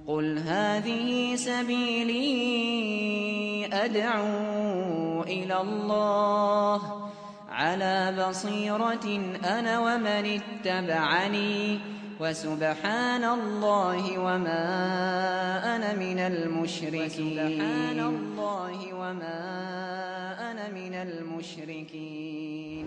قل هذه سبيلي أدعو إلى الله على بصيرة أنا ومن اتبعني وسبحان الله وما أنا من المشركين.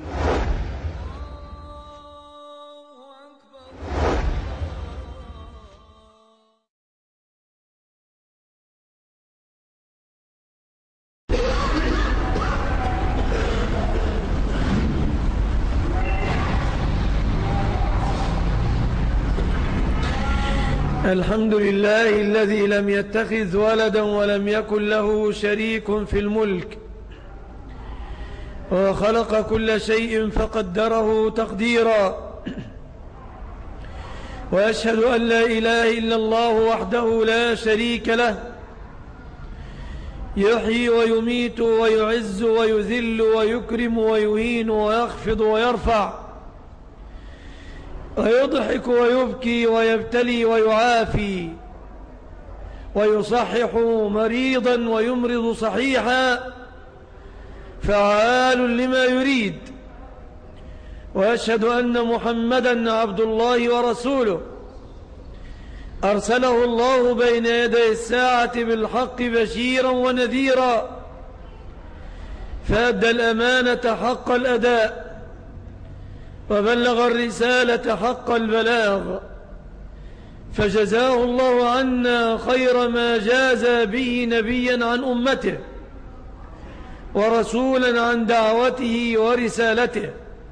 الحمد لله الذي لم يتخذ ولدا ولم يكن له شريك في الملك، وخلق كل شيء فقدره تقديرا، وأشهد أن لا إله إلا الله وحده لا شريك له، يحيي ويميت ويعز ويذل ويكرم ويهين ويخفض ويرفع، ويضحك ويبكي ويبتلي ويعافي، ويصحح مريضا ويمرض صحيحا، فعال لما يريد. وأشهد أن محمدا عبد الله ورسوله، أرسله الله بين يدي الساعة بالحق بشيرا ونذيرا، فأدى الأمانة حق الأداء، وبلغ الرسالة حق البلاغ، فجزاه الله عنا خير ما جاز به نبيا عن أمته، ورسولا عن دعوته ورسالته.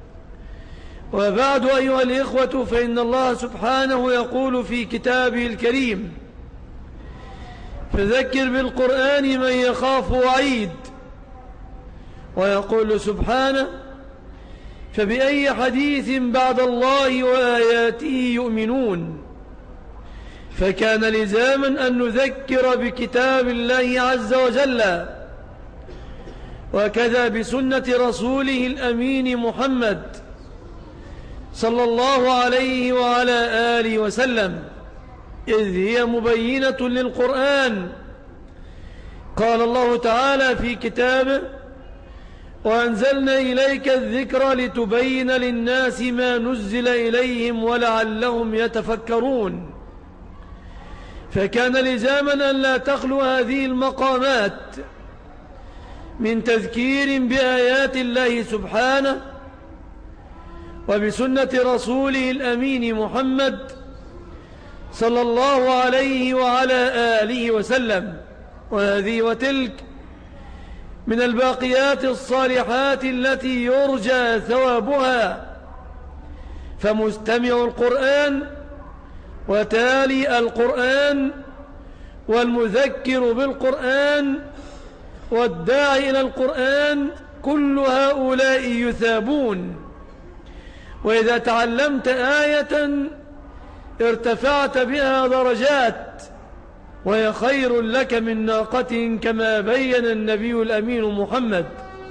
وبعد أيها الإخوة، فإن الله سبحانه يقول في كتابه الكريم: فذكر بالقرآن من يخاف وعيد. ويقول سبحانه: فبأي حديث بعد الله وآياته يؤمنون. فكان لزاما أن نذكر بكتاب الله عز وجل، وكذا بسنة رسوله الأمين محمد صلى الله عليه وعلى آله وسلم، إذ هي مبينة للقرآن. قال الله تعالى في كتابه: وأنزلنا إليك الذكر لتبين للناس ما نزل إليهم ولعلهم يتفكرون. فكان لزاما أن لا تخلو هذه المقامات من تذكير بآيات الله سبحانه وبسنة رسوله الأمين محمد صلى الله عليه وعلى آله وسلم. وهذه وتلك من الباقيات الصالحات التي يرجى ثوابها. فمستمع القرآن وتالي القرآن والمذكر بالقرآن والداعي إلى القرآن كل هؤلاء يثابون. وإذا تعلمت آية ارتفعت بها درجات، وهي خير لك من ناقة، كما بين النبي الأمين محمد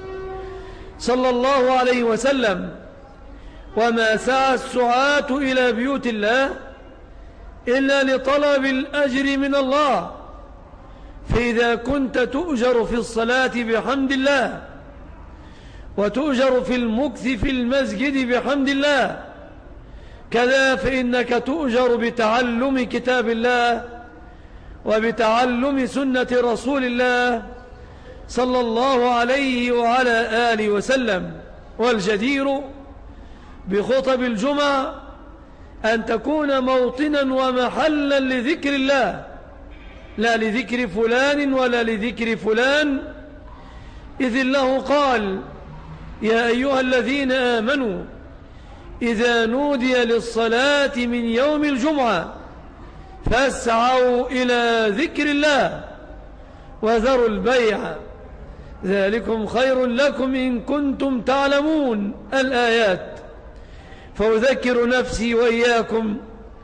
صلى الله عليه وسلم. وما سعى السعاة إلى بيوت الله إلا لطلب الأجر من الله. فإذا كنت تؤجر في الصلاة بحمد الله، وتؤجر في المكث في المسجد بحمد الله، كذا فإنك تؤجر بتعلم كتاب الله وبتعلم سنة رسول الله صلى الله عليه وعلى آله وسلم. والجدير بخطب الجمعة أن تكون موطنا ومحلا لذكر الله، لا لذكر فلان ولا لذكر فلان، إذ الله قال: يا أيها الذين آمنوا إذا نودي للصلاة من يوم الجمعة فاسعوا إلى ذكر الله وذروا البيع، ذلكم خير لكم إن كنتم تعلمون. الآيات. فأذكر نفسي وإياكم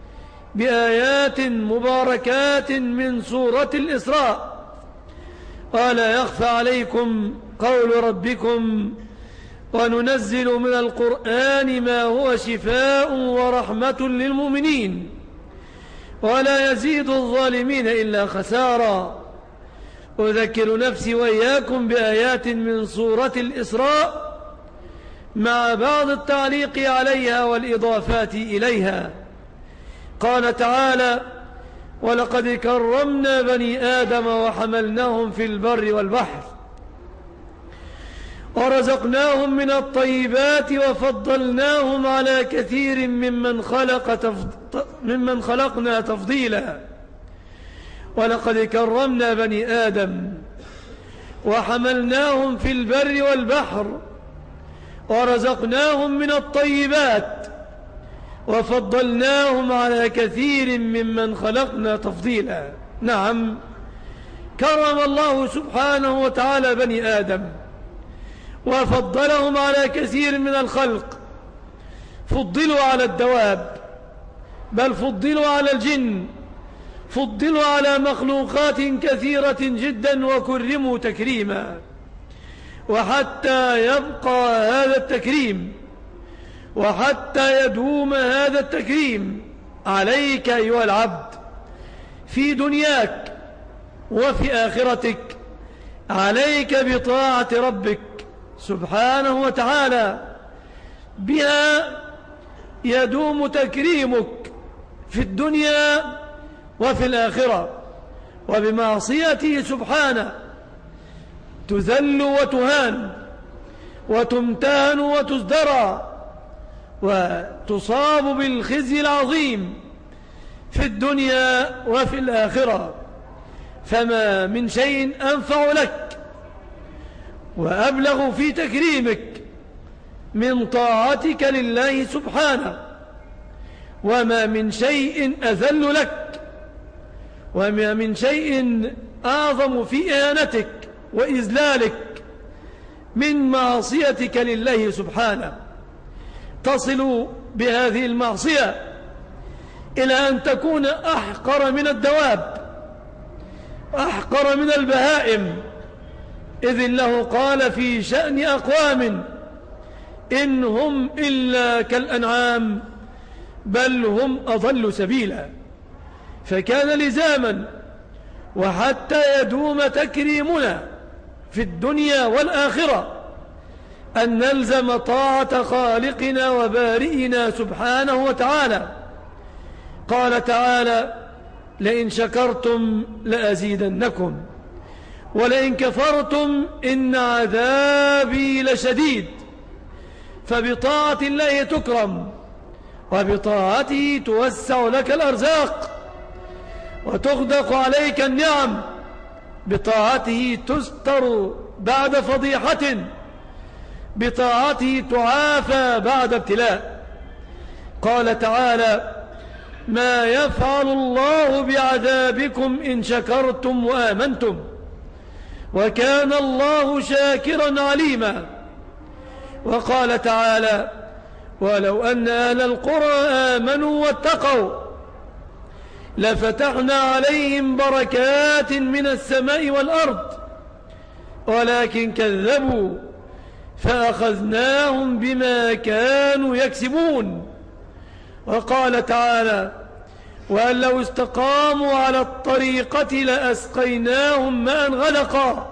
بآيات مباركات من سورة الإسراء. قال: يخفى عليكم قول ربكم وننزل من القرآن ما هو شفاء ورحمة للمؤمنين ولا يزيد الظالمين إلا خسارا. أذكر نفسي وإياكم بآيات من سورة الإسراء مع بعض التعليق عليها والإضافات إليها. قال تعالى: ولقد كرمنا بني آدم وحملناهم في البر والبحر ورزقناهم من الطيبات وفضلناهم على كثير ممن خلقنا تفضيلا. ولقد كرمنا بني آدم وحملناهم في البر والبحر ورزقناهم من الطيبات وفضلناهم على كثير ممن خلقنا تفضيلا. نعم، كرم الله سبحانه وتعالى بني آدم وفضلهم على كثير من الخلق. فضلوا على الدواب، بل فضلوا على الجن، فضلوا على مخلوقات كثيرة جدا وكرموا تكريما. وحتى يبقى هذا التكريم وحتى يدوم هذا التكريم عليك أيها العبد في دنياك وفي آخرتك، عليك بطاعة ربك سبحانه وتعالى، بها يدوم تكريمك في الدنيا وفي الآخرة. وبمعصيته سبحانه تذل وتهان وتمتهن وتزدرى وتصاب بالخزي العظيم في الدنيا وفي الآخرة. فما من شيء أنفع لك وأبلغ في تكريمك من طاعتك لله سبحانه، وما من شيء أذل لك، وما من شيء أعظم في إهانتك وإذلالك من معصيتك لله سبحانه. تصل بهذه المعصية إلى أن تكون أحقر من الدواب، أحقر من البهائم، إذ الله قال في شأن أقوام: إن هم إلا كالأنعام بل هم أضل سبيلا. فكان لزاما وحتى يدوم تكريمنا في الدنيا والآخرة أن نلزم طاعة خالقنا وبارئنا سبحانه وتعالى. قال تعالى: لئن شكرتم لأزيدنكم ولئن كفرتم إن عذابي لشديد. فبطاعة الله تكرم، وبطاعته توسع لك الأرزاق وتغدق عليك النعم، بطاعته تستر بعد فضيحة، بطاعته تعافى بعد ابتلاء. قال تعالى: ما يفعل الله بعذابكم إن شكرتم وآمنتم وكان الله شاكرا عليما. وقال تعالى: ولو أن أهل القرى آمنوا واتقوا لفتحنا عليهم بركات من السماء والأرض ولكن كذبوا فأخذناهم بما كانوا يكسبون. وقال تعالى: وأن لو استقاموا على الطريقة لأسقيناهم ماء غدقا.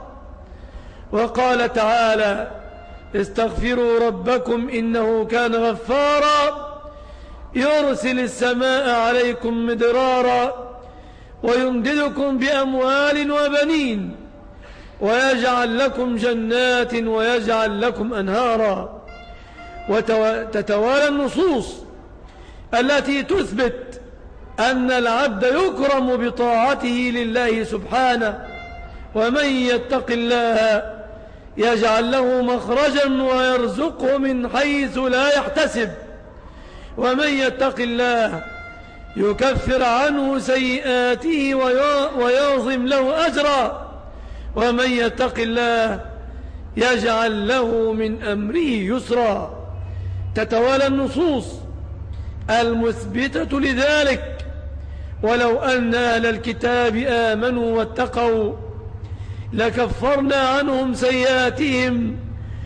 وقال تعالى: استغفروا ربكم إنه كان غفارا يرسل السماء عليكم مدرارا ويمددكم بأموال وبنين ويجعل لكم جنات ويجعل لكم أنهارا. وتتوالى النصوص التي تثبت أن العبد يكرم بطاعته لله سبحانه. ومن يتق الله يجعل له مخرجا ويرزقه من حيث لا يحتسب، ومن يتق الله يكفر عنه سيئاته ويعظم له أجرا، ومن يتق الله يجعل له من أمره يسرا. تتوالى النصوص المثبتة لذلك. ولو أن أهل الكتاب آمنوا واتقوا لكفرنا عنهم سيئاتهم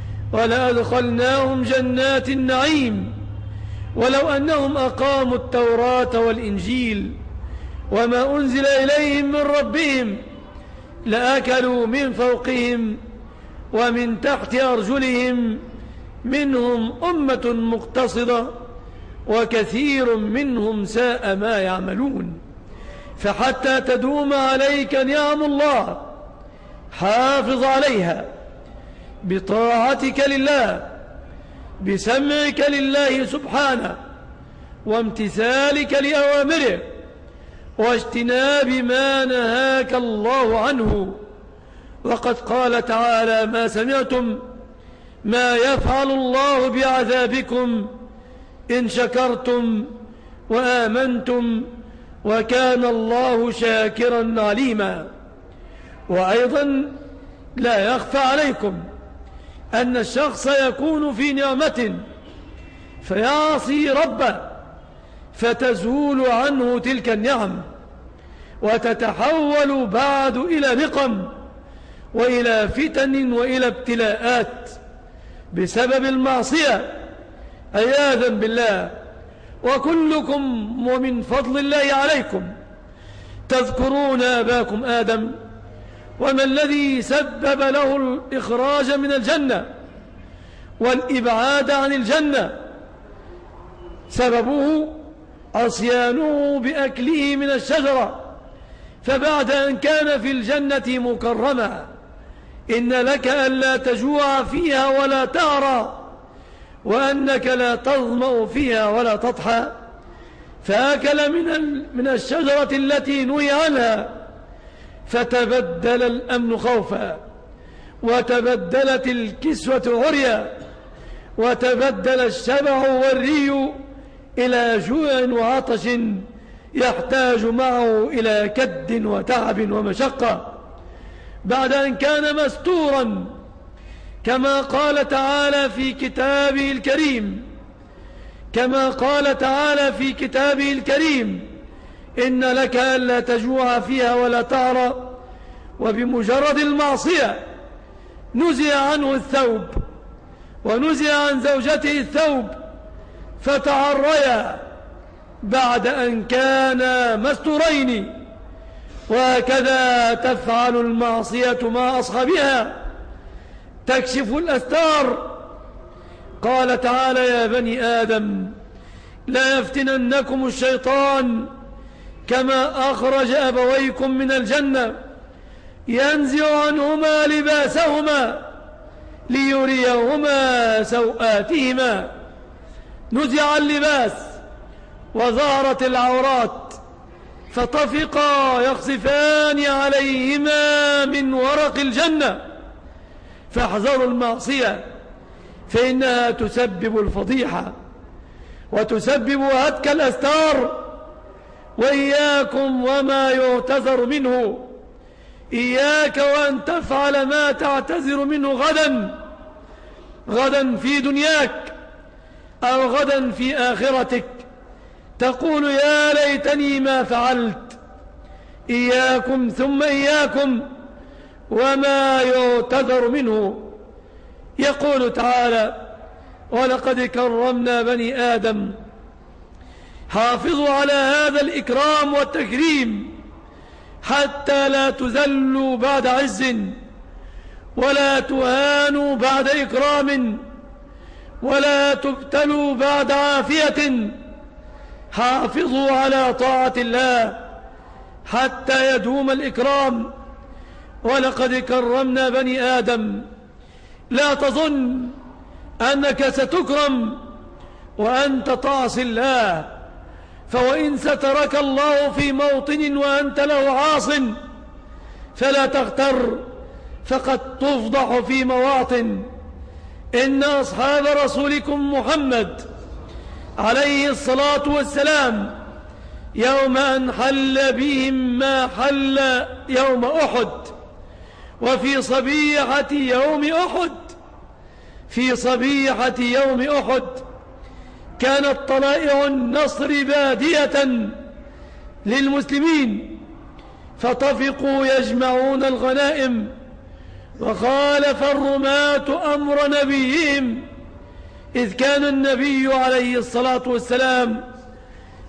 ولأدخلناهم جنات النعيم. ولو أنهم أقاموا التوراة والإنجيل وما أنزل إليهم من ربهم لأكلوا من فوقهم ومن تحت أرجلهم منهم أمة مقتصدة وكثير منهم ساء ما يعملون. فحتى تدوم عليك نعم الله حافظ عليها بطاعتك لله، بسمعك لله سبحانه، وامتثالك لأوامره، واجتناب ما نهاك الله عنه. وقد قال تعالى: ما سمعتم ما يفعل الله بعذابكم إن شكرتم وآمنتم وكان الله شاكرا عليما. وأيضا لا يخفى عليكم أن الشخص يكون في نعمة فيعصي ربه فتزول عنه تلك النعم وتتحول بعد إلى نقم وإلى فتن وإلى ابتلاءات بسبب المعصية عياذا بالله. وكلكم ومن فضل الله عليكم تذكرون أباكم آدم وما الذي سبب له الإخراج من الجنة والإبعاد عن الجنة، سببه عصيانه بأكله من الشجرة. فبعد أن كان في الجنة مكرما إن لك ألا تجوع فيها ولا تعرى وأنك لا تظمأ فيها ولا تضحى، فأكل من الشجرة التي نهي عنها فتبدل الأمن خوفا وتبدلت الكسوة عريا وتبدل الشبع والري إلى جوع وعطش يحتاج معه إلى كد وتعب ومشقة، بعد أن كان مستورا كما قال تعالى في كتابه الكريم إن لك ألا تجوع فيها ولا تعرى. وبمجرد المعصية نزع عنه الثوب ونزع عن زوجته الثوب فتعريا بعد أن كانا مستورين. وهكذا تفعل المعصية مع أصحابها، تكشف الأستار. قال تعالى: يا بني آدم لا يفتننكم الشيطان كما أخرج أبويكم من الجنة ينزع عنهما لباسهما ليريهما سوآتهما. نزع اللباس وظهرت العورات فطفقا يخصفان عليهما من ورق الجنة. فاحذروا المعصية فإنها تسبب الفضيحة وتسبب هتك الأستار. وإياكم وما يعتذر منه، إياك وأن تفعل ما تعتذر منه غدا في دنياك أو غدا في آخرتك، تقول: يا ليتني ما فعلت. إياكم ثم إياكم وما يعتذر منه. يقول تعالى: ولقد كرمنا بني آدم. حافظوا على هذا الإكرام والتكريم حتى لا تذلوا بعد عز ولا تهانوا بعد إكرام ولا تبتلوا بعد عافية. حافظوا على طاعة الله حتى يدوم الإكرام. ولقد كرمنا بني آدم. لا تظن أنك ستكرم وأنت تعصي الله، فوإن سترك الله في موطن وأنت له عاص فلا تغتر، فقد تفضح في مواطن. إن أصحاب رسولكم محمد عليه الصلاة والسلام يوم أن حل بهم ما حل يوم أحد، وفي صبيحة يوم أحد كانت طلائع النصر بادية للمسلمين فطفقوا يجمعون الغنائم، وخالف الرماة أمر نبيهم، إذ كان النبي عليه الصلاة والسلام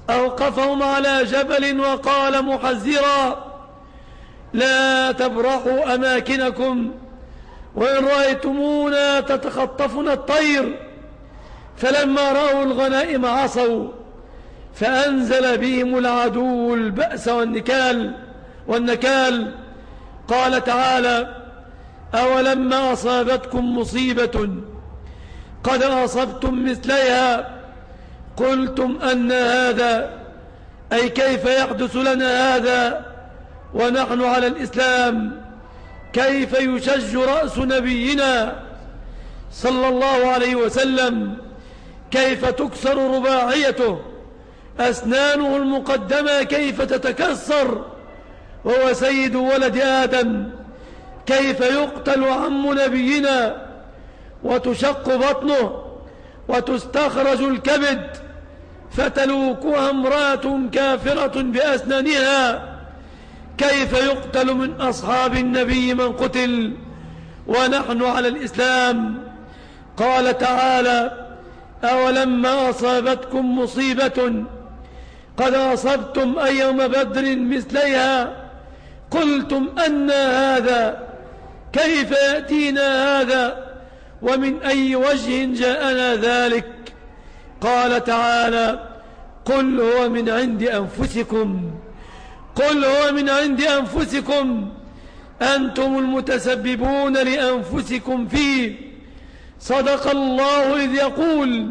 أوقفهم على جبل وقال محذرا: لا تبرحوا أماكنكم، وإن رأيتمونا تتخطفنا الطير. فلما رأوا الغنائم عصوا، فأنزل بهم العدو البأس والنكال. قال تعالى: أولما أصابتكم مصيبة قد أصبتم مثليها قلتم أن هذا، أي كيف يحدث لنا هذا ونحن على الإسلام؟ كيف يشج رأس نبينا صلى الله عليه وسلم؟ كيف تكسر رباعيته؟ أسنانه المقدمة كيف تتكسر وهو سيد ولد آدم؟ كيف يقتل عم نبينا وتشق بطنه وتستخرج الكبد فتلوكها امرأة كافرة بأسنانها؟ كيف يقتل من أصحاب النبي من قتل ونحن على الإسلام؟ قال تعالى: أولما أصابتكم مصيبة قد أصبتم أيام بدر مثليها قلتم أن هذا، كيف يأتينا هذا ومن أي وجه جاءنا ذلك؟ قال تعالى: قل هو من عند أنفسكم، قل هو من عند أنفسكم، أنتم المتسببون لأنفسكم فيه. صدق الله إذ يقول: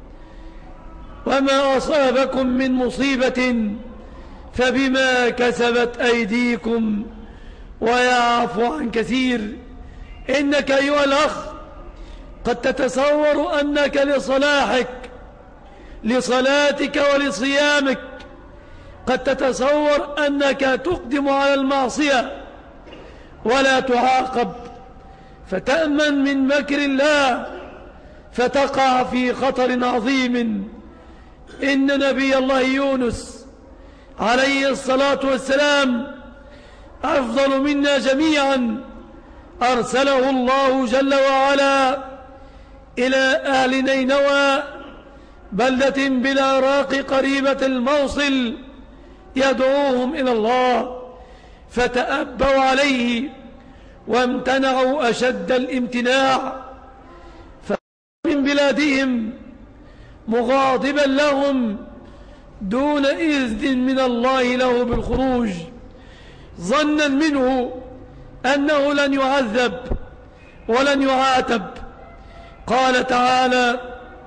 وما أصابكم من مصيبة فبما كسبت أيديكم ويعفو عن كثير. إنك أيها الأخ قد تتصور أنك لصلاحك، لصلاتك ولصيامك، قد تتصور أنك تقدم على المعصية ولا تعاقب، فتأمن من مكر الله فتقع في خطر عظيم. إن نبي الله يونس عليه الصلاة والسلام أفضل منا جميعا، أرسله الله جل وعلا إلى أهل نينوى، بلدة بالعراق قريبة الموصل، يدعوهم إلى الله، فتأبوا عليه وامتنعوا أشد الامتناع، فمن بلادهم مغاضبا لهم دون إذن من الله له بالخروج، ظنا منه أنه لن يعذب ولن يعاتب. قال تعالى: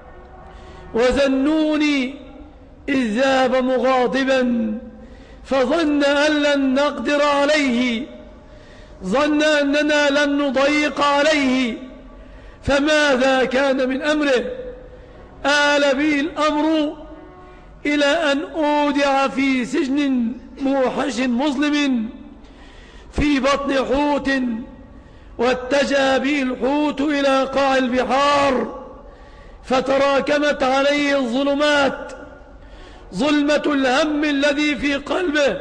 وذنوني إذ ذهب مغاضبا فظن أن لن نقدر عليه، ظن أننا لن نضيق عليه، فماذا كان من أمره؟ آل به الأمر إلى أن أودع في سجن موحش مظلم في بطن حوت، واتجه به الحوت إلى قاع البحار، فتراكمت عليه الظلمات، ظلمة الهم الذي في قلبه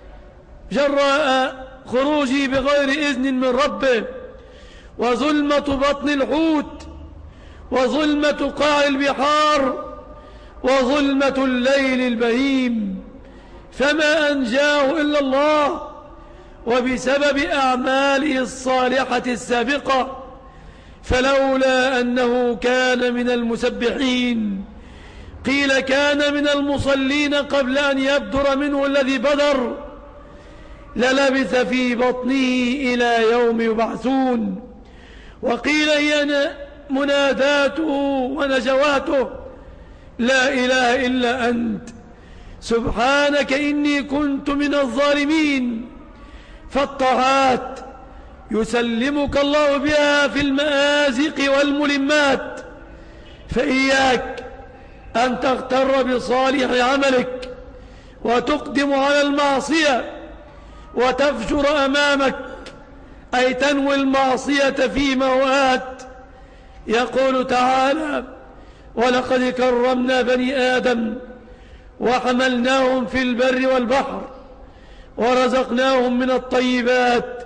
جراء خروجه بغير إذن من ربه، وظلمة بطن الحوت، وظلمة قاع البحار، وظلمة الليل البهيم، فما أنجاه إلا الله، وبسبب أعماله الصالحة السابقة، فلولا أنه كان من المسبحين، قيل كان من المصلين قبل أن يبدر منه الذي بدر، للبث في بطنه إلى يوم يبعثون. وقيل هي مناداته ونجواته: لا إله إلا أنت سبحانك إني كنت من الظالمين. فالطاعات يسلمك الله بها في المآزق والملمات، فإياك أن تغتر بصالح عملك وتقدم على المعصية وتفجر أمامك، أي تنوي المعصية في موات. يقول تعالى: ولقد كرمنا بني آدم وحملناهم في البر والبحر ورزقناهم من الطيبات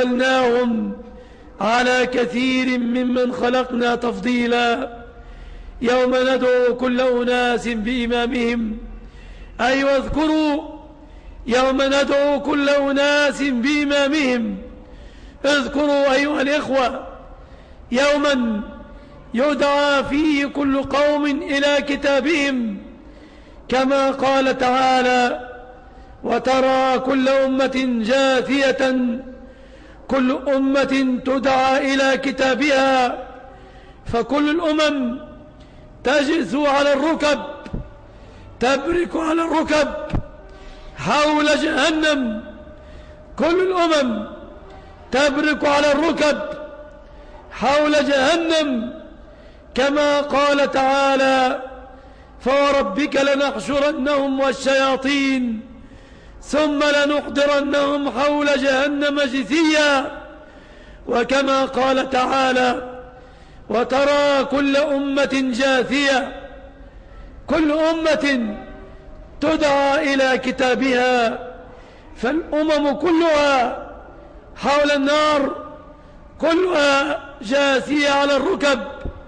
وفضلناهم على كثير ممن خلقنا تفضيلا. يوم ندعو كل أناس بإمامهم، أي واذكروا يوم ندعو كل أناس بإمامهم. اذكروا أيها الإخوة يوما يدعى فيه كل قوم إلى كتابهم، كما قال تعالى: وترى كل أمة جاثية، كل أمة تدعى إلى كتابها، فكل الأمم تجث على الركب، تبرك على الركب حول جهنم. كل الأمم تبرك على الركب حول جهنم، كما قال تعالى: فوربك لنحشرنهم والشياطين ثم لنحضرنهم حول جهنم جثيا. وكما قال تعالى: وترى كل أمة جاثية، كل أمة تدعى إلى كتابها، فالأمم كلها حول النار، كلها جاثية على الركب،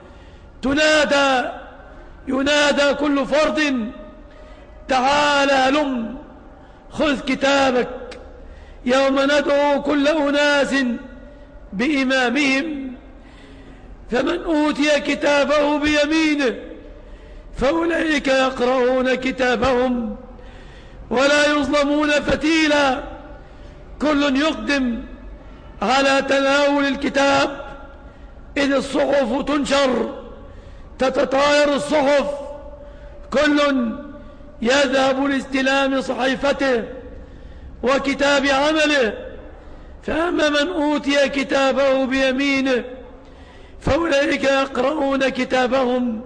ينادى كل فرد: تعال هلم خذ كتابك، يوم ندعو كل أناس بإمامهم. فمن أوتي كتابه بيمينه فأولئك يقرؤون كتابهم ولا يظلمون فتيلا. كل يقدم على تناول الكتاب، إذ الصحف تنشر، تتطاير الصحف، كل يذهب لاستلام صحيفته وكتاب عمله. فأما من أوتي كتابه بيمينه فأولئك يقرؤون كتابهم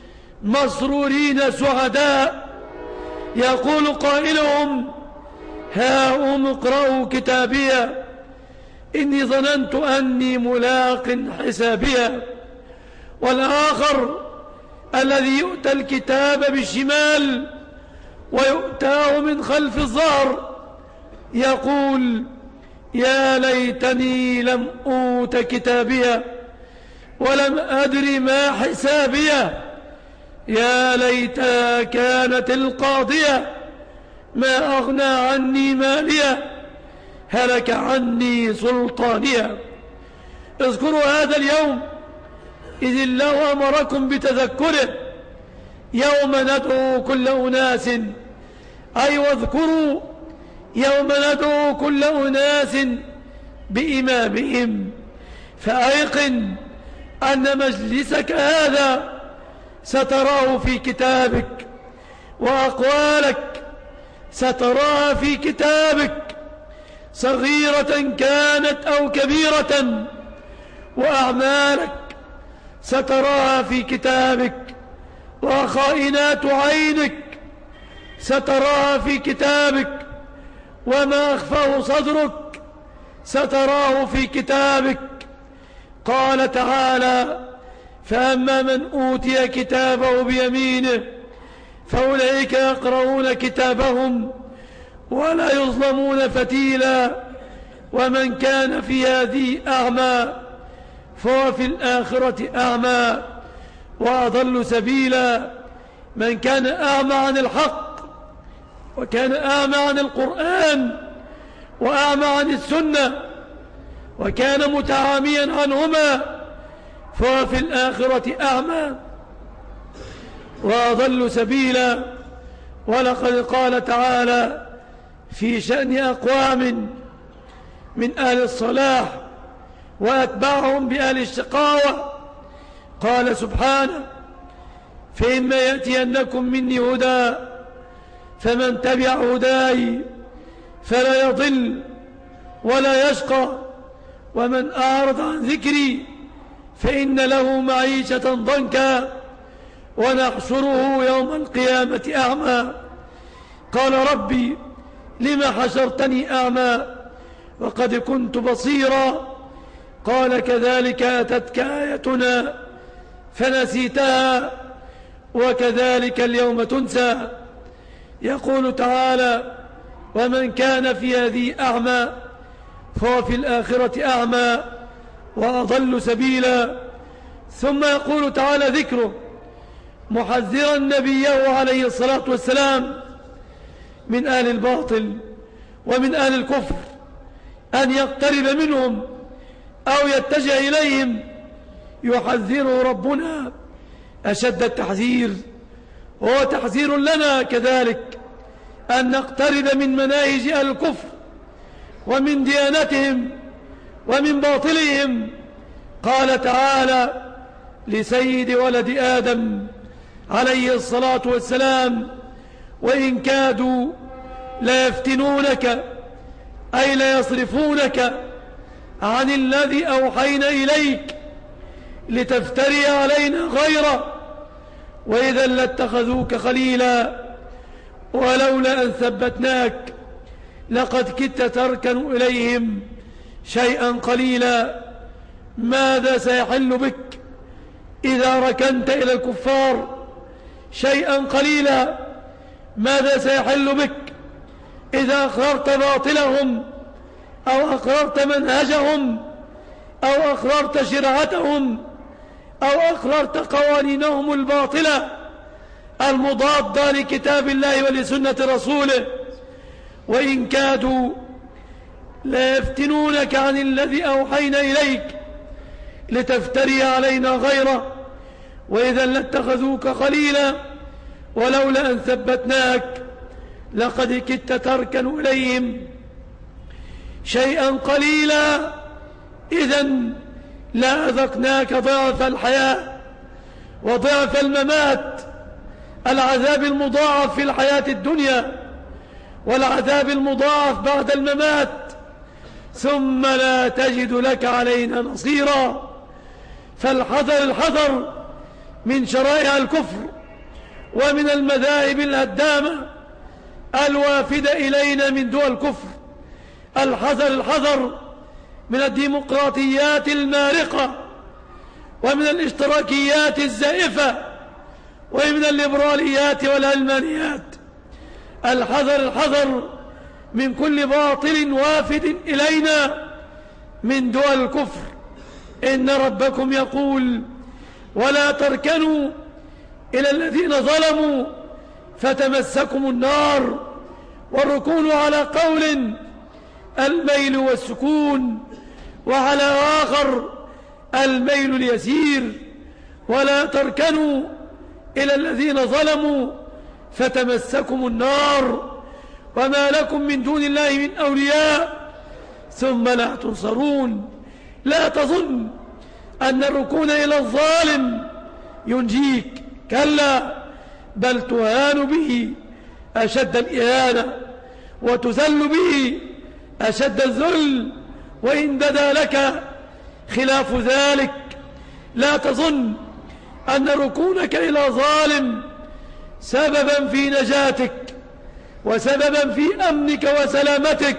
مسرورين سعداء، يقول قائلهم: هاؤم اقرؤوا كتابيا إني ظننت أني ملاق حسابيا. والآخر الذي يؤتى الكتاب بالشمال ويؤتاه من خلف الظهر يقول: يا ليتني لم أوت كتابيا ولم أدر ما حسابيا، يا ليتها كانت القاضية ما أغنى عني ماليا، هلك عني سلطانيا. اذكروا هذا اليوم إذ الله أمركم بتذكره، يوم ندعو كل أناس، أي واذكروا يوم ندعو كل أناس بإمامهم. فأيقن أن مجلسك هذا ستراه في كتابك، وأقوالك ستراها في كتابك، صغيرة كانت أو كبيرة، وأعمالك ستراها في كتابك، وخائنات عينك ستراها في كتابك، وما أخفاه صدرك ستراه في كتابك. قال تعالى: فأما من أوتي كتابه بيمينه فأولئك يقرؤون كتابهم ولا يظلمون فتيلا. ومن كان في هذه أعمى فهو في الآخرة أعمى وأضل سبيلا. من كان أعمى عن الحق وكان أعمى عن القرآن وأعمى عن السنة وكان متعاميا عنهما فهو في الآخرة أعمى وأضل سبيلا. ولقد قال تعالى في شأن أقوام من أهل الصلاح وأتباعهم بأهل الشقاوة، قال سبحانه: فإما يأتينكم مني هدى فمن تبع هداي فلا يضل ولا يشقى، ومن أعرض عن ذكري فإن له معيشة ضنكا ونحشره يوم القيامة أعمى. قال: ربي لم حشرتني أعمى وقد كنت بصيرا. قال: كذلك أتتك آيتنا فنسيتها وكذلك اليوم تنسى. يقول تعالى: ومن كان في هذه أعمى فهو في الآخرة أعمى وأضل سبيلا. ثم يقول تعالى ذكره: محذرا نبيه عليه الصلاة والسلام من أهل الباطل ومن أهل الكفر أن يقترب منهم أو يتجه إليهم، يحذره ربنا أشد التحذير. وهو تحذير لنا كذلك أن نقترب من مناهج أهل الكفر ومن ديانتهم ومن باطلهم. قال تعالى لسيد ولد آدم عليه الصلاة والسلام: وإن كادوا ليفتنونك، أي ليصرفونك عن الذي أوحينا إليك لتفتري علينا غيره، وإذا لاتخذوك خليلا، ولولا أن ثبتناك لقد كدت تركن إليهم شيئا قليلا. ماذا سيحل بك إذا ركنت إلى الكفار شيئا قليلا؟ ماذا سيحل بك إذا أقررت باطلهم أو أقررت منهجهم أو أقررت شرعتهم أو أقررت قوانينهم الباطلة المضادة لكتاب الله ولسنة رسوله؟ وإن كادوا ليفتنونك عن الذي أوحينا إليك لتفتري علينا غيره، وإذا لاتخذوك خليلا، ولولا أن ثبتناك لقد كدت تركن إليهم شيئا قليلا. إذن لا أذقناك ضعف الحياة وضعف الممات، العذاب المضاعف في الحياة الدنيا والعذاب المضاعف بعد الممات، ثم لا تجد لك علينا نصيرا. فالحذر الحذر من شرائع الكفر ومن المذاهب الهدامة الوافدة إلينا من دول الكفر، الحذر الحذر من الديمقراطيات المارقة ومن الاشتراكيات الزائفة ومن الليبراليات والعلمانيات، الحذر الحذر من كل باطل وافد إلينا من دول الكفر. إن ربكم يقول: ولا تركنوا إلى الذين ظلموا فتمسكم النار. والركون على قول الميل والسكون، وعلى آخر الميل اليسير. ولا تركنوا إلى الذين ظلموا فتمسكم النار وما لكم من دون الله من أولياء ثم لا تنصرون. لا تظن أن الركون إلى الظالم ينجيك، كلا، بل تهان به أشد الإهانة وتذل به أشد الذل، وإن بدا لك خلاف ذلك. لا تظن أن ركونك إلى ظالم سببا في نجاتك وسببا في أمنك وسلامتك،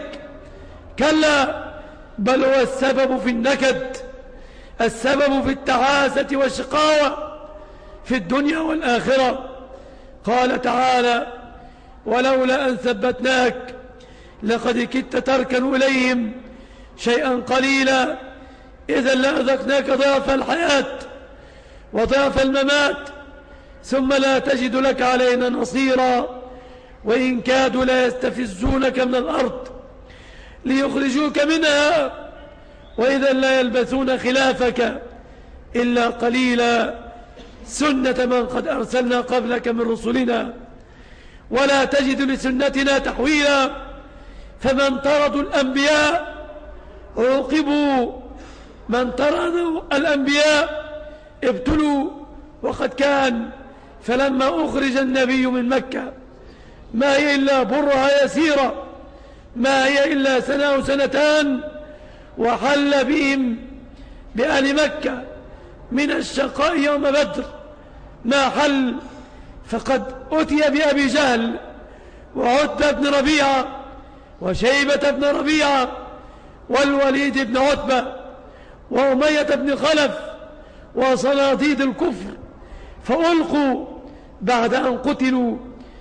كلا، بل هو السبب في النكد، السبب في التعاسة والشقاوة في الدنيا والآخرة. قال تعالى: ولولا أن ثبتناك لقد كدت تركن إليهم شيئا قليلا. إذا لأذقناك ضعف الحياة وضعف الممات ثم لا تجد لك علينا نصيرا. وإن كادوا لا يستفزونك من الأرض ليخرجوك منها، وإذا لا يلبثون خلافك إلا قليلا، سنة من قد أرسلنا قبلك من رسلنا ولا تجد لسنتنا تحويلا. فمن طردوا الأنبياء عوقبوا، من طردوا الأنبياء ابتلوا. وقد كان فلما أخرج النبي من مكة ما هي إلا برها يسيرة، ما هي إلا سنة أو سنتان، وحل بهم بأهل مكة من الشقاء يوم بدر ما حل. فقد أتي بأبي جهل وعتبة بن ربيعة وشيبة بن ربيعة والوليد بن عتبة وأمية بن خلف وصناديد الكفر، فألقوا بعد أن قتلوا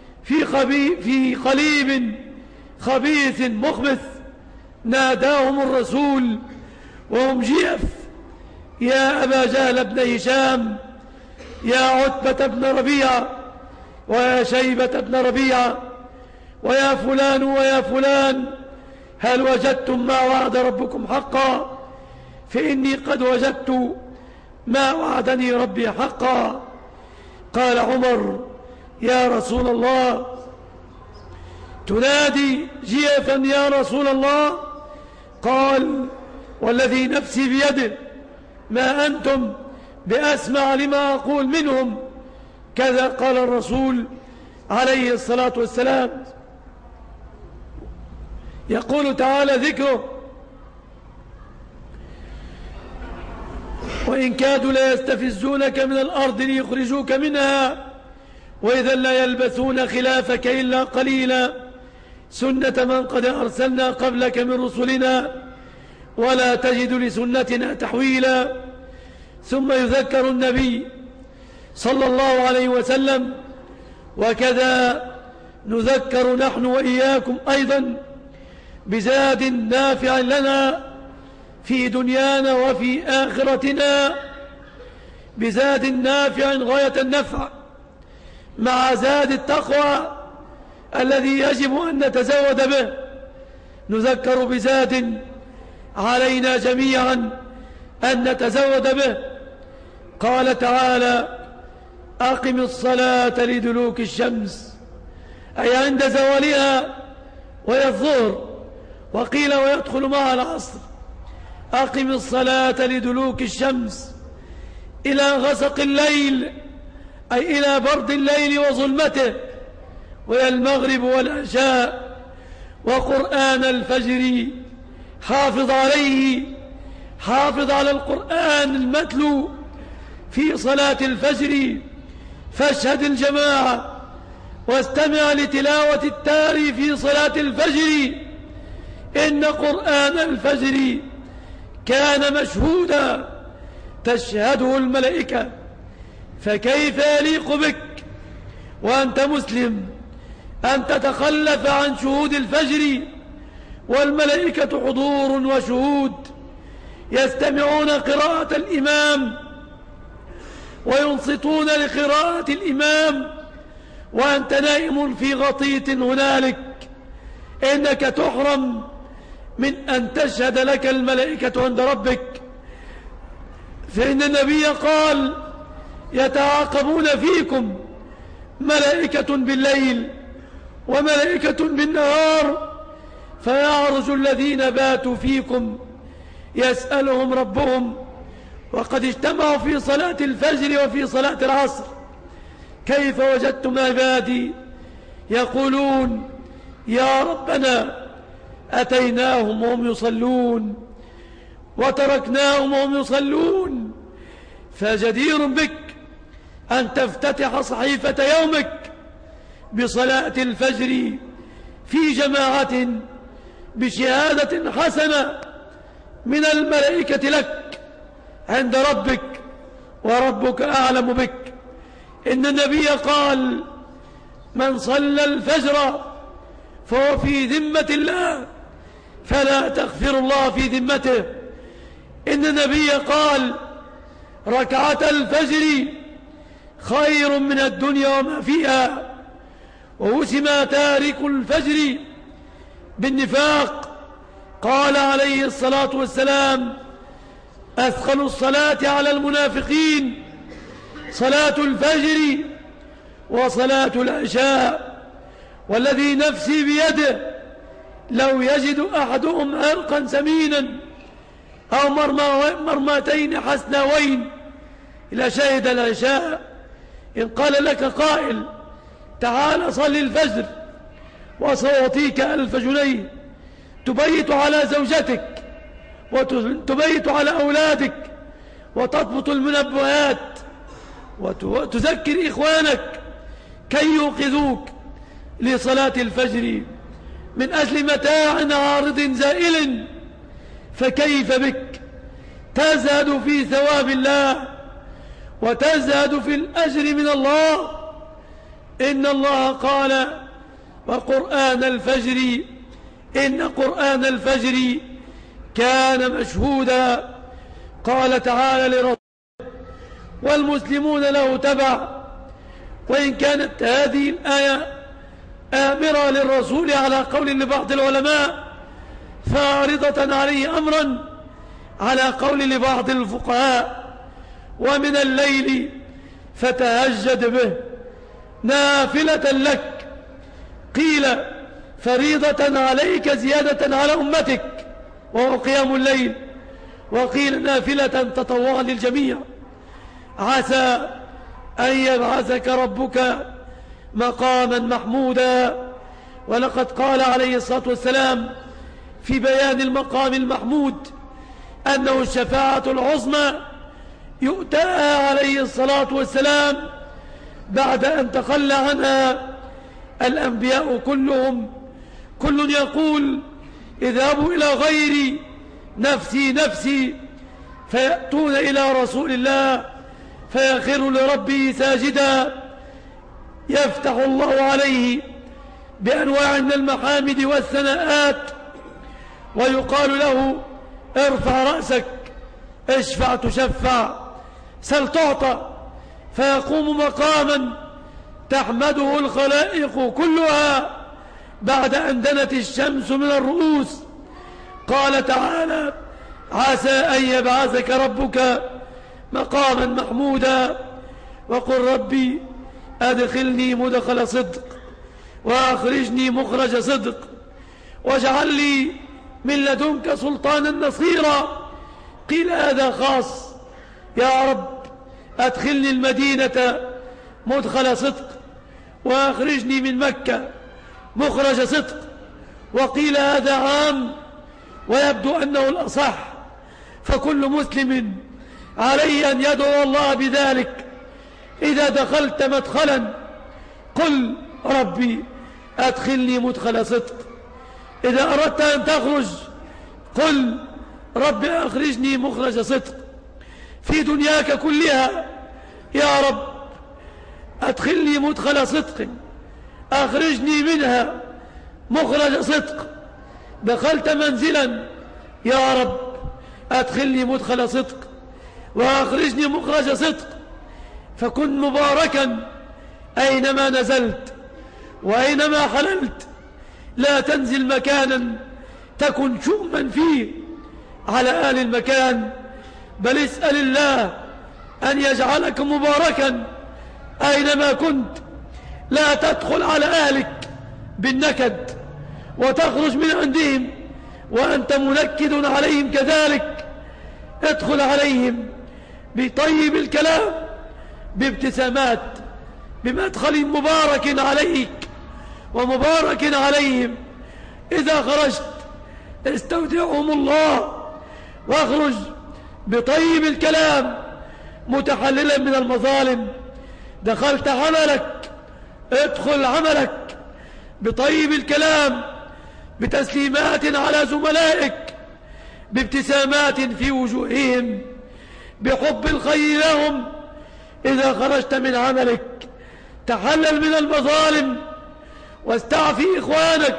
في قليب خبيث مخبث. ناداهم الرسول وهم جيف: يا أبا جهل بن هشام، يا عتبة بن ربيعة ويا شيبة بن ربيعة ويا فلان ويا فلان، هل وجدتم ما وعد ربكم حقا؟ فإني قد وجدت ما وعدني ربي حقا. قال عمر: يا رسول الله، تنادي جيفا يا رسول الله؟ قال: والذي نفسي بيده ما أنتم بأسمع لما أقول منهم. كذا قال الرسول عليه الصلاة والسلام. يقول تعالى ذكره: وإن كادوا ليستفزونك من الأرض ليخرجوك منها وإذا لا يلبثون خلافك إلا قليلا، سنة من قد أرسلنا قبلك من رسلنا ولا تجد لسنتنا تحويلا. ثم يذكر النبي صلى الله عليه وسلم، وكذا نذكر نحن وإياكم أيضا بزاد نافع لنا في دنيانا وفي آخرتنا، بزاد نافع غاية النفع مع زاد التقوى الذي يجب أن نتزود به. نذكر بزاد علينا جميعا أن نتزود به. قال تعالى: أقم الصلاة لدلوك الشمس، أي عند زوالها وهي الظهر، وقيل ويدخل مع العصر. أقم الصلاة لدلوك الشمس إلى غسق الليل، أي إلى برد الليل وظلمته، وهي المغرب والعشاء. وقرآن الفجر حافظ عليه، حافظ على القرآن المتلو في صلاة الفجر، فاشهد الجماعة واستمع لتلاوة التالي في صلاة الفجر. إن قرآن الفجر كان مشهودا تشهده الملائكة، فكيف يليق بك وأنت مسلم أن تتخلف عن شهود الفجر والملائكة حضور وشهود يستمعون قراءة الإمام وينصتون لقراءة الإمام وأنت نائم في غطية هنالك؟ إنك تحرم من أن تشهد لك الملائكة عند ربك. فإن النبي قال: يتعاقبون فيكم ملائكة بالليل وملائكة بالنهار، فيعرج الذين باتوا فيكم يسألهم ربهم وقد اجتمعوا في صلاة الفجر وفي صلاة العصر: كيف وجدتم عبادي؟ يقولون: يا ربنا أتيناهم وهم يصلون وتركناهم وهم يصلون. فجدير بك أن تفتتح صحيفة يومك بصلاة الفجر في جماعة بشهادة حسنة من الملائكة لك عند ربك، وربك أعلم بك. إن النبي قال: من صلى الفجر فهو في ذمة الله فلا تغفر الله في ذمته. إن النبي قال: ركعة الفجر خير من الدنيا وما فيها. ووسم تارك الفجر بالنفاق. قال عليه الصلاة والسلام: أثقل الصلاة على المنافقين صلاة الفجر وصلاة العشاء، والذي نفسي بيده لو يجد أحدهم عرقا سمينا أو مرمتين حسنوين إلى شهد العشاء. إن قال لك قائل: تعال صلي الفجر وسأعطيك 1000 جنيه تبيت على زوجتك وتبيت على أولادك وتضبط المنبهات وتذكر إخوانك كي يوقظوك لصلاة الفجر من أجل متاع عارض زائل، فكيف بك تزهد في ثواب الله وتزهد في الأجر من الله؟ إن الله قال: وقرآن الفجر إن قرآن الفجر كان مشهودا. قال تعالى لرسوله: والمسلمون له تبع. وإن كانت هذه الآية آمرة للرسول على قول لبعض العلماء، فعارضة عليه أمرا على قول لبعض الفقهاء: ومن الليل فتهجد به نافلة لك. قيل فريضة عليك زيادة على أمتك وهو قيام الليل، وقيل نافلة تطوعا للجميع. عسى أن يبعثك ربك مقاما محمودا. ولقد قال عليه الصلاة والسلام في بيان المقام المحمود أنه الشفاعة العظمى يؤتى عليه الصلاة والسلام بعد أن تخلى عنها الأنبياء كلهم. كل يقول: اذهبوا إلى غيري، نفسي نفسي، فيأتون إلى رسول الله فيخر لربه ساجدا، يفتح الله عليه بأنواع من المحامد والثناءات، ويقال له: ارفع رأسك، اشفع تشفع، سل تعطى، فيقوم مقاما تحمده الخلائق كلها بعد أن دنت الشمس من الرؤوس. قال تعالى: عسى أن يبعثك ربك مقاما محمودا. وقل ربي أدخلني مدخل صدق وأخرجني مخرج صدق واجعل لي من لدنك سلطانا نصيرا. قيل هذا خاص: يا رب أدخلني المدينة مدخل صدق وأخرجني من مكة مخرج صدق. وقيل هذا عام، ويبدو أنه الأصح، فكل مسلم عليه أن يدعو الله بذلك. إذا دخلت مدخلا قل: ربي أدخلني مدخل صدق. إذا أردت أن تخرج قل: ربي أخرجني مخرج صدق. في دنياك كلها: يا رب أدخلني مدخل صدق، أخرجني منها مخرج صدق. دخلت منزلا: يا رب أدخلني مدخل صدق وأخرجني مخرج صدق. فكن مباركا أينما نزلت وأينما حللت. لا تنزل مكانا تكن شؤما فيه على أهل المكان، بل اسأل الله أن يجعلك مباركا أينما كنت. لا تدخل على أهلك بالنكد وتخرج من عندهم وأنت منكد عليهم كذلك. ادخل عليهم بطيب الكلام، بابتسامات، بمدخل مبارك عليك ومبارك عليهم. إذا خرجت استودعهم الله، واخرج بطيب الكلام متحللا من المظالم. دخلت عملك ادخل عملك بطيب الكلام، بتسليمات على زملائك، بابتسامات في وجوههم، بحب الخير لهم. إذا خرجت من عملك تحلل من المظالم واستعفي إخوانك،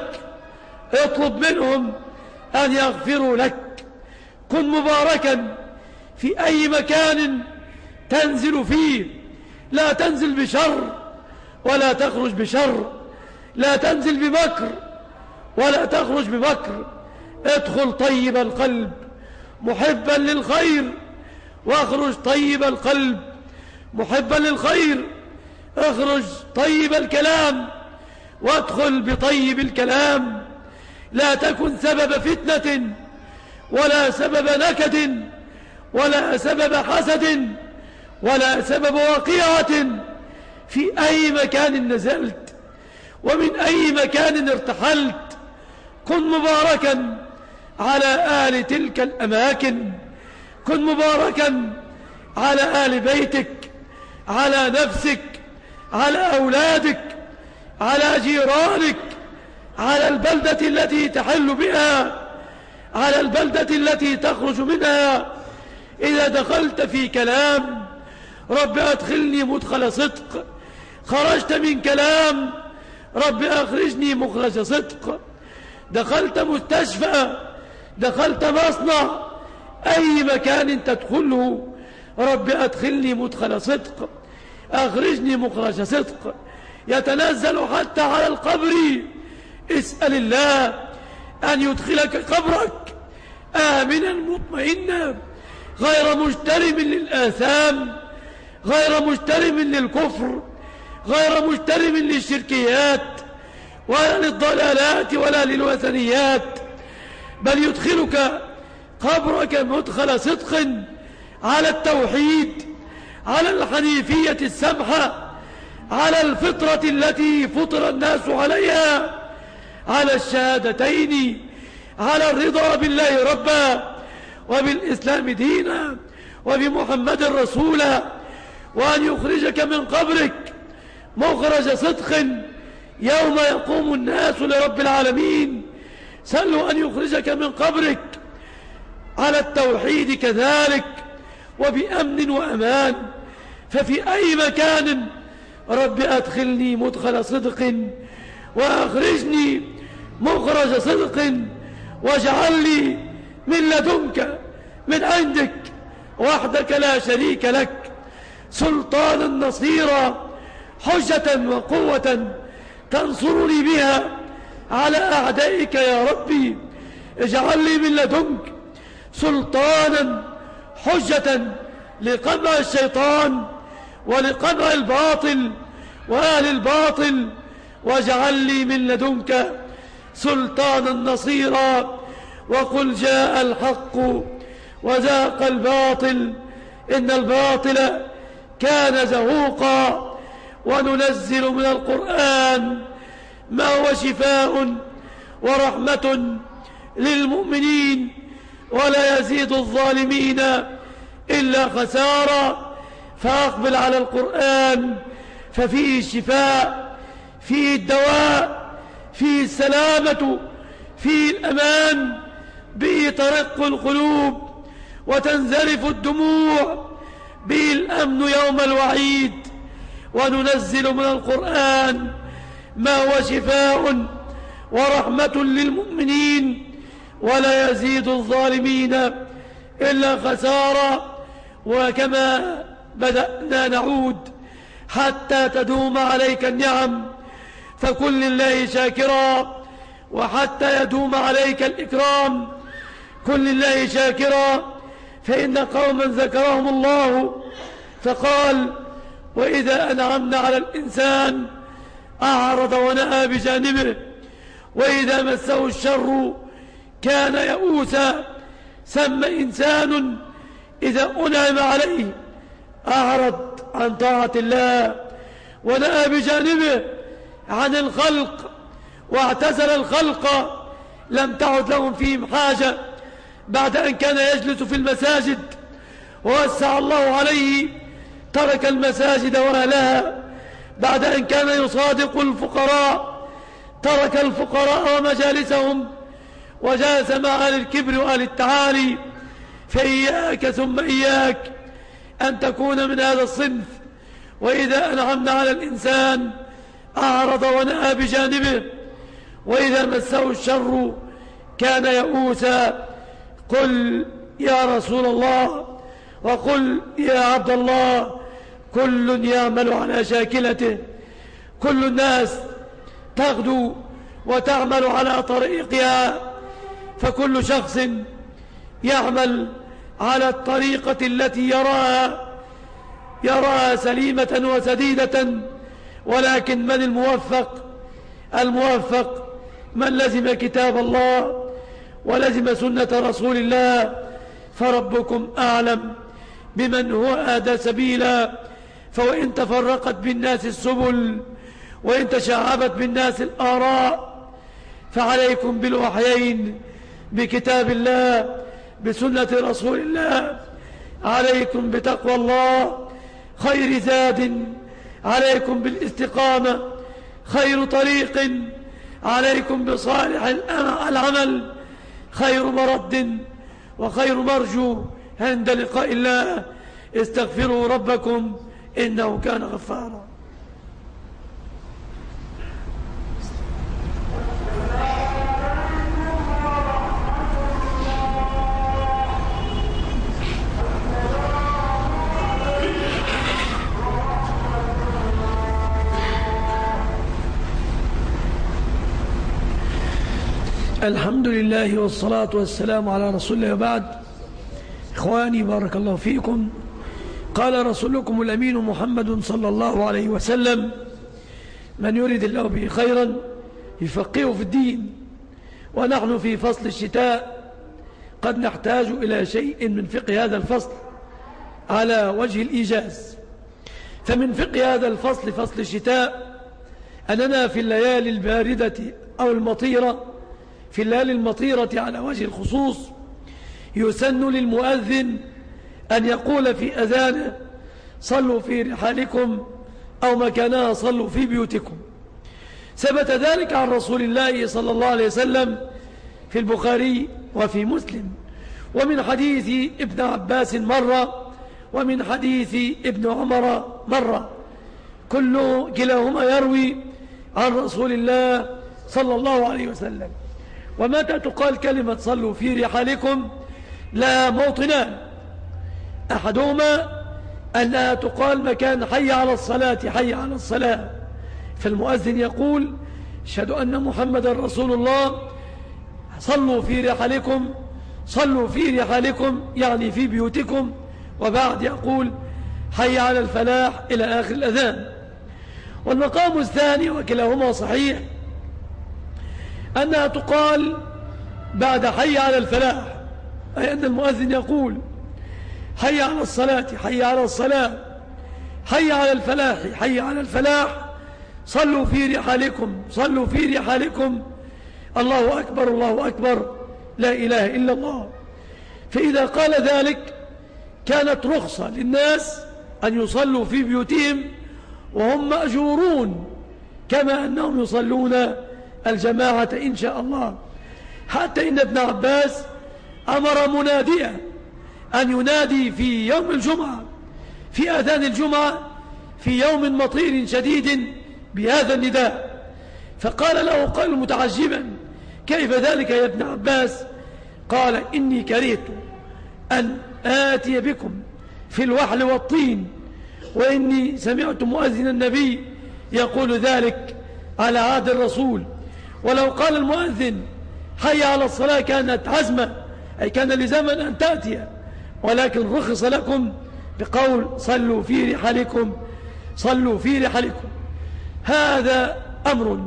اطلب منهم أن يغفروا لك. كن مباركا في أي مكان تنزل فيه. لا تنزل بشر ولا تخرج بشر، لا تنزل بمكر ولا تخرج بمكر. ادخل طيب القلب محبا للخير، واخرج طيب القلب محبا للخير. اخرج طيب الكلام وادخل بطيب الكلام. لا تكن سبب فتنة ولا سبب نكد ولا سبب حسد ولا سبب وقيعة في أي مكان نزلت ومن أي مكان ارتحلت. كن مباركا على آل تلك الأماكن، كن مباركا على آل بيتك، على نفسك، على أولادك، على جيرانك، على البلدة التي تحل بها، على البلدة التي تخرج منها. إذا دخلت في كلام: رب أدخلني مدخل صدق، خرجت من كلام: رب أخرجني مخرج صدق. دخلت مستشفى، دخلت مصنع، أي مكان تدخله رب أدخلني مدخل صدق، أخرجني مخرج صدق. يتنزل حتى على القبر. اسأل الله أن يدخلك قبرك آمنا مطمئنا، غير مجترم للآثام، غير مجترم للكفر، غير مجترم للشركيات ولا للضلالات ولا للوثنيات، بل يدخلك قبرك مدخل صدق على التوحيد، على الحنيفية السمحة، على الفطرة التي فطر الناس عليها، على الشهادتين، على الرضا بالله ربا وبالإسلام دينا وبمحمد رسولا، وأن يخرجك من قبرك مخرج صدق يوم يقوم الناس لرب العالمين. سأله أن يخرجك من قبرك على التوحيد كذلك وبأمن وأمان. ففي أي مكان رب أدخلني مدخل صدق وأخرجني مخرج صدق، واجعل لي من لدنك من عندك وحدك لا شريك لك سلطانا نصيرا، حجة وقوة تنصرني بها على أعدائك يا ربي. اجعل لي من لدنك سلطانا حجة لقمع الشيطان ولقمع الباطل وأهل الباطل، واجعل لي من لدنك سلطانا نصيرا. وقل جاء الحق وزهق الباطل إن الباطل كان زهوقا. وننزل من القرآن ما هو شفاء ورحمة للمؤمنين ولا يزيد الظالمين إلا خسارا. فأقبل على القرآن ففيه الشفاء، فيه الدواء، فيه السلامة، فيه الأمان، به ترق القلوب وتنزرف الدموع، به الأمن يوم الوعيد. وننزل من القرآن ما هو شفاء ورحمة للمؤمنين ولا يزيد الظالمين إلا خسارا. وكما بدأنا نعود حتى تدوم عليك النعم فكن لله شاكرا، وحتى يدوم عليك الإكرام كن لله شاكرا. فإن قوما ذكرهم الله فقال وإذا أنعمنا على الإنسان أعرض ونأى بجانبه وإذا مسه الشر كان يئوسا. سمى إنسان إذا أنعم عليه أعرض عن طاعة الله ونأى بجانبه عن الخلق واعتزل الخلق، لم تعد لهم فيهم حاجة بعد أن كان يجلس في المساجد ووسع الله عليه ترك المساجد وأهلها. بعد أن كان يصادق الفقراء ترك الفقراء ومجالسهم وجالس مع أهل الكبر وأهل التعالي. فإياك ثم إياك أن تكون من هذا الصنف. وإذا أنعمنا على الإنسان أعرض ونأى بجانبه وإذا مسه الشر كان يئوسا. قل يا رسول الله وقل يا عبد الله كل يعمل على شاكلته. كل الناس تغدو وتعمل على طريقها، فكل شخص يعمل على الطريقة التي يراها سليمة وسديدة. ولكن من الموفق؟ الموفق من لزم كتاب الله ولزم سنة رسول الله. فربكم أعلم بمن هو أهدى سبيلا. فوإن تفرقت بالناس السبل وإن تشعبت بالناس الآراء فعليكم بالوحيين بكتاب الله بسنة رسول الله. عليكم بتقوى الله خير زاد، عليكم بالاستقامة خير طريق، عليكم بصالح العمل خير مرد وخير مرجو عند لقاء الله. استغفروا ربكم إنه كان غفارا. الحمد لله والصلاة والسلام على رسول الله وبعد. إخواني بارك الله فيكم. قال رسولكم الأمين محمد صلى الله عليه وسلم: من يريد الله به خيرا يفقهه في الدين. ونحن في فصل الشتاء قد نحتاج إلى شيء من فقه هذا الفصل على وجه الإيجاز. فمن فقه هذا الفصل، فصل الشتاء، أننا في الليالي الباردة أو المطيرة، في الليالي المطيرة على وجه الخصوص، يسن للمؤذن أن يقول في أذانه: صلوا في رحالكم، أو مكانها صلوا في بيوتكم. ثبت ذلك عن رسول الله صلى الله عليه وسلم في البخاري وفي مسلم، ومن حديث ابن عباس مرة، ومن حديث ابن عمر مرة، كلاهما يروي عن رسول الله صلى الله عليه وسلم. ومتى تقال كلمة صلوا في رحالكم لا موطنان: أحدهما أنها تقال مكان حي على الصلاة، حي على الصلاة، فالمؤذن يقول: أشهد أن محمد رسول الله، صلوا في رحالكم، صلوا في رحالكم يعني في بيوتكم، وبعد يقول: حي على الفلاح إلى آخر الأذان. والمقام الثاني وكلاهما صحيح أنها تقال بعد حي على الفلاح، أي أن المؤذن يقول: حي على الصلاة، حي على الصلاة، حي على الفلاح، حي على الفلاح، صلوا في رحالكم، صلوا في رحالكم، الله أكبر، الله أكبر، لا إله إلا الله. فإذا قال ذلك كانت رخصة للناس أن يصلوا في بيوتهم وهم مأجورون، كما أنهم يصلون الجماعة إن شاء الله. حتى إن ابن عباس أمر مناديا أن ينادي في يوم الجمعة، في أذان الجمعة، في يوم مطير شديد، بهذا النداء. فقال له قائل متعجبا: كيف ذلك يا ابن عباس؟ قال: إني كرهت أن آتي بكم في الوحل والطين، وإني سمعت مؤذن النبي يقول ذلك على عهد الرسول. ولو قال المؤذن حي على الصلاة كانت عزمة، أي كان لزمن أن تأتي، ولكن رخص لكم بقول: صلوا في رحالكم، صلوا في رحالكم. هذا أمر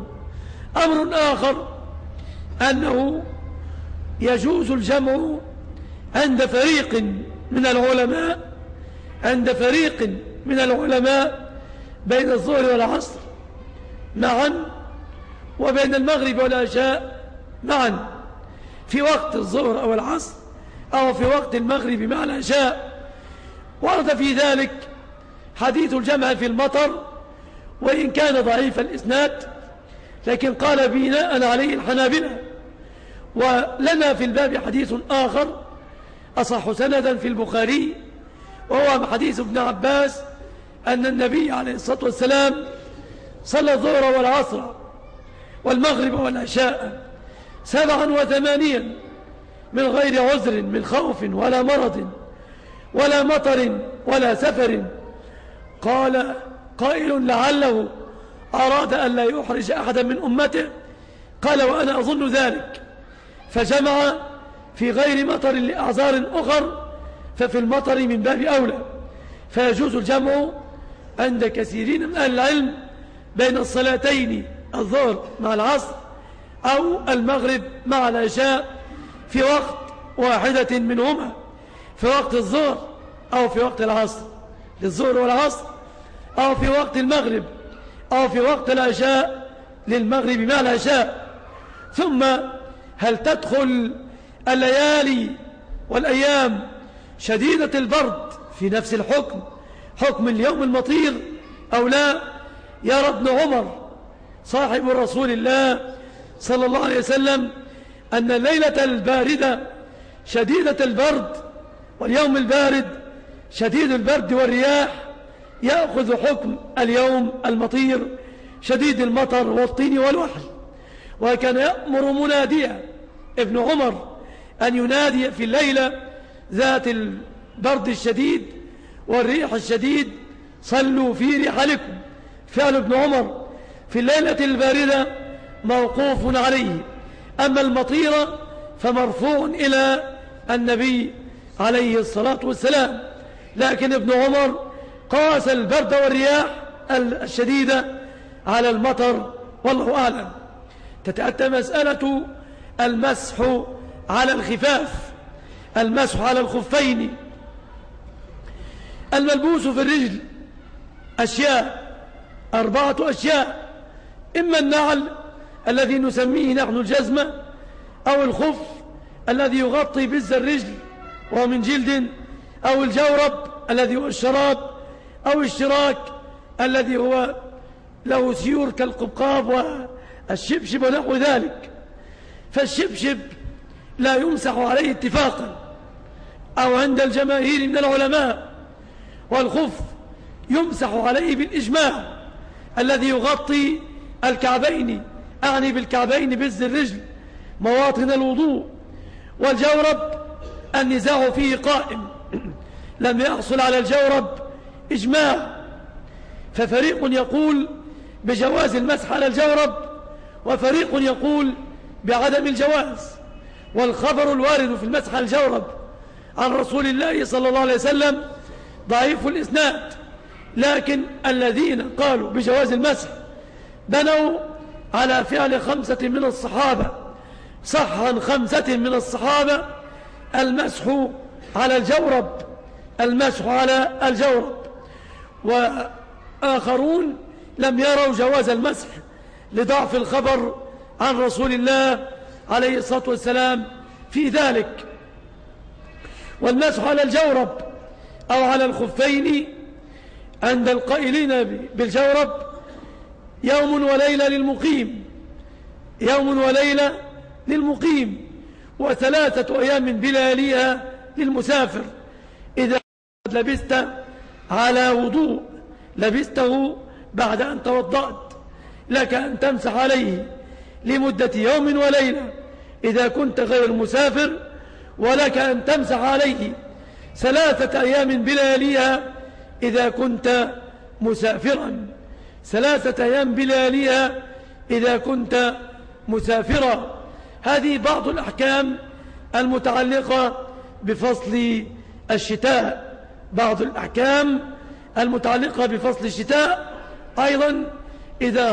آخر أنه يجوز الجمع عند فريق من العلماء، عند فريق من العلماء بين الظهر والعصر معا، وبين المغرب والعشاء معا، في وقت الظهر أو العصر، أو في وقت المغرب مع العشاء. ورد في ذلك حديث الجمع في المطر، وإن كان ضعيف الإسناد، لكن قال بناء عليه الحنابلة. ولنا في الباب حديث آخر أصح سندا في البخاري، وهو حديث ابن عباس أن النبي عليه الصلاة والسلام صلى الظهر والعصر والمغرب والعشاء 87 من غير عذر، من خوف ولا مرض ولا مطر ولا سفر. قال قائل: لعله أراد أن لا يحرج أحدا من أمته. قال: وأنا أظن ذلك. فجمع في غير مطر لأعذار أخر، ففي المطر من باب أولى. فيجوز الجمع عند كثيرين من أهل العلم بين الصلاتين، الظهر مع العصر أو المغرب مع العشاء، في وقت واحدة منهما، في وقت الظهر أو في وقت العصر للظهر والعصر، أو في وقت المغرب أو في وقت العشاء للمغرب مع العشاء. ثم هل تدخل الليالي والأيام شديدة البرد في نفس الحكم، حكم اليوم المطير أو لا؟ يرى ابن عمر صاحب رسول الله صلى الله عليه وسلم أن الليلة الباردة شديدة البرد واليوم البارد شديد البرد والرياح يأخذ حكم اليوم المطير شديد المطر والطين والوحل. وكان يأمر مناديا ابن عمر أن ينادي في الليلة ذات البرد الشديد والريح الشديد: صلوا في رحالكم. فعل ابن عمر في الليلة الباردة موقوف عليه، أما المطيرة فمرفوع إلى النبي عليه الصلاة والسلام. لكن ابن عمر قاس البرد والرياح الشديدة على المطر، والله أعلم. تتأتى مسألة المسح على الخفاف، المسح على الخفين. الملبوس في الرجل أشياء، 4 أشياء: إما النعل الذي نسميه نحن الجزمة، أو الخف الذي يغطي بز الرجل وهو من جلد، أو الجورب الذي هو الشراب، أو الشراك الذي هو له سيور كالقبقاب والشبشب ونحو ذلك. فالشبشب لا يمسح عليه اتفاقا أو عند الجماهير من العلماء، والخف يمسح عليه بالإجماع الذي يغطي الكعبين، أعني بالكعبين بز الرجل مواطن الوضوء. والجورب النزاع فيه قائم، لم يحصل على الجورب إجماع، ففريق يقول بجواز المسح على الجورب وفريق يقول بعدم الجواز. والخبر الوارد في المسح على الجورب عن رسول الله صلى الله عليه وسلم ضعيف الإسناد، لكن الذين قالوا بجواز المسح بنوا على فعل 5 من الصحابة، صح عن 5 من الصحابة المسح على الجورب، المسح على الجورب. وآخرون لم يروا جواز المسح لضعف الخبر عن رسول الله عليه الصلاة والسلام في ذلك. والمسح على الجورب أو على الخفين عند القائلين بالجورب يوم وليلة للمقيم، يوم وليلة للمقيم، و3 أيام بلياليها للمسافر. إذا لبست على وضوء لبسته بعد أن توضأت لك أن تمسح عليه لمدة يوم وليلة إذا كنت غير مسافر، ولك أن تمسح عليه 3 أيام بلياليها إذا كنت مسافرا، 3 أيام بلياليها إذا كنت مسافرا. هذه بعض الأحكام المتعلقة بفصل الشتاء، بعض الأحكام المتعلقة بفصل الشتاء. أيضا إذا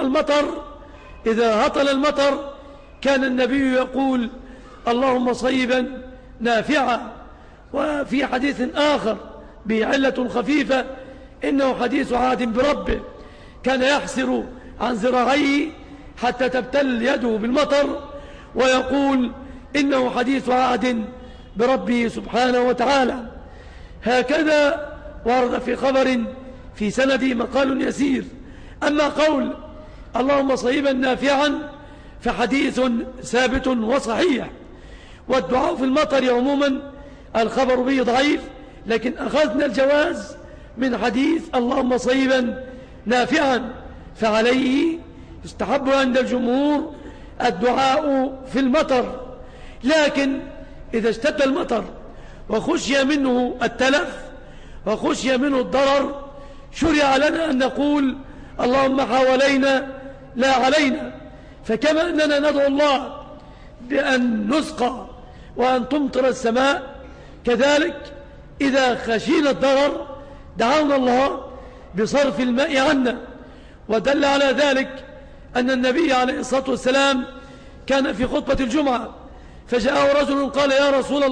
هطل المطر كان النبي يقول اللهم صيبا نافعا. وفي حديث آخر بعلة خفيفة إنه حديث عهد بربه، كان يحسر عن ذراعيه حتى تبتل يده بالمطر ويقول إنه حديث عهد بربه سبحانه وتعالى. هكذا ورد في خبر في سنده مقال يسير. أما قول اللهم صيبا نافعا فحديث ثابت وصحيح. والدعاء في المطر عموما الخبر به ضعيف، لكن أخذنا الجواز من حديث اللهم صيبا نافعا، فعليه يستحب عند الجمهور الدعاء في المطر. لكن إذا اشتد المطر وخشي منه التلف وخشي منه الضرر شرع لنا أن نقول اللهم حوالينا لا علينا. فكما أننا ندعو الله بأن نسقى وأن تمطر السماء، كذلك إذا خشينا الضرر دعونا الله بصرف الماء عنا. ودل على ذلك أن النبي عليه الصلاة والسلام كان في خطبة الجمعة فجاءه رجل قال يا رسول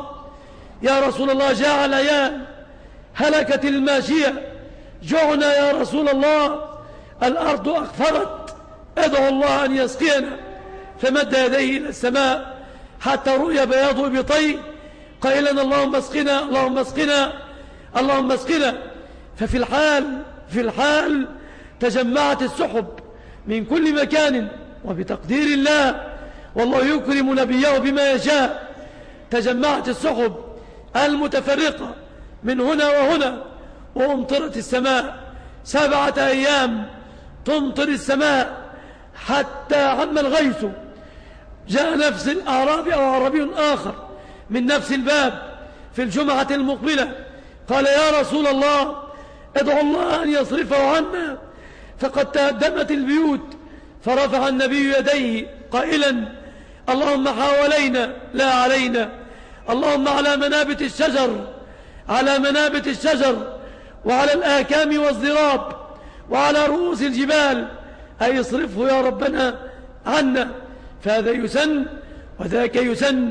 الله جاع العيال، هلكت الماشية، جعنا يا رسول الله، الأرض أغفرت، ادعو الله أن يسقينا. فمد يديه إلى السماء حتى رؤي بياض إبطيه قائلا اللهم اسقنا اللهم اسقنا اللهم اسقنا. ففي الحال تجمعت السحب من كل مكان وبتقدير الله، والله يكرم نبيه بما يشاء. تجمعت السحب المتفرقة من هنا وهنا وامطرت السماء 7 أيام تمطر السماء حتى عم الغيث. جاء نفس الأعرابي أو عربي آخر من نفس الباب في الجمعة المقبلة قال يا رسول الله ادعو الله أن يصرفه عنا فقد تهدمت البيوت. فرفع النبي يديه قائلا اللهم حوالينا لا علينا. اللهم على منابت الشجر، على منابت الشجر وعلى الآكام والضراب وعلى رؤوس الجبال، أي اصرفه يا ربنا عنا، فهذا يسن وذاك يسن.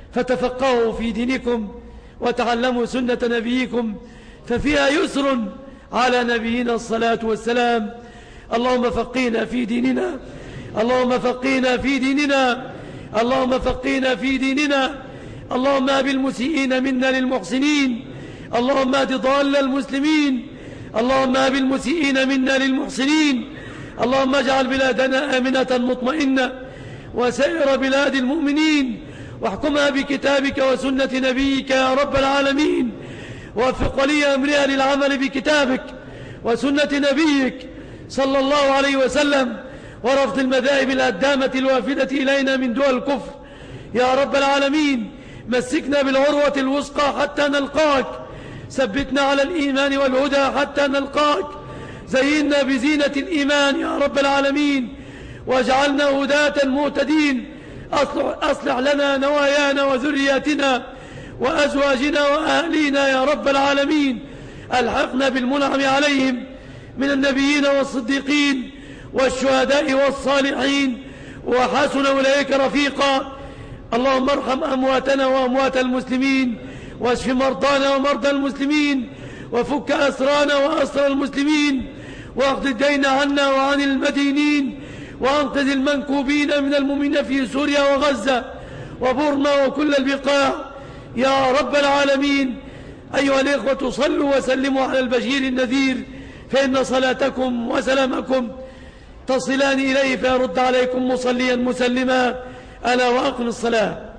فتفقهوا في دينكم وتعلموا سنة نبيكم، ففيها يسر على نبينا الصلاة والسلام. اللهم فقهنا في ديننا، اللهم فقهنا في ديننا، اللهم فقهنا في ديننا. اللهم أهب المسيئين منا للمحسنين، اللهم اهد ضال المسلمين، اللهم أهب المسيئين منا للمحسنين. اللهم اجعل بلادنا آمنة مطمئنة وسائر بلاد المؤمنين، واحكمها بكتابك وسنة نبيك يا رب العالمين. ووفق ولي أمرها للعمل بكتابك وسنة نبيك صلى الله عليه وسلم، ورفض المذاهب الهدامة الوافدة إلينا من دول الكفر يا رب العالمين. مسكنا بالعروة الوثقى حتى نلقاك، ثبتنا على الإيمان والهدى حتى نلقاك، زينا بزينة الإيمان يا رب العالمين، واجعلنا هداة مهتدين. أصلح لنا نوايانا وذرياتنا وأزواجنا وأهلينا يا رب العالمين. ألحقنا بالمنعم عليهم من النبيين والصديقين والشهداء والصالحين، وحسن أولئك رفيقا. اللهم ارحم أمواتنا وأموات المسلمين، واشف مرضانا ومرضى المسلمين، وفك أسرانا وأسر المسلمين، واقض الدين عنا وعن المدينين، وأنقذ المنكوبين من المؤمنين في سوريا وغزة وبورما وكل البقاع يا رب العالمين. أيها الإخوة، صلوا وسلموا على البشير النذير، فإن صلاتكم وسلامكم تصلان إليه فيرد عليكم مصليا مسلما. ألا وأقم الصلاة.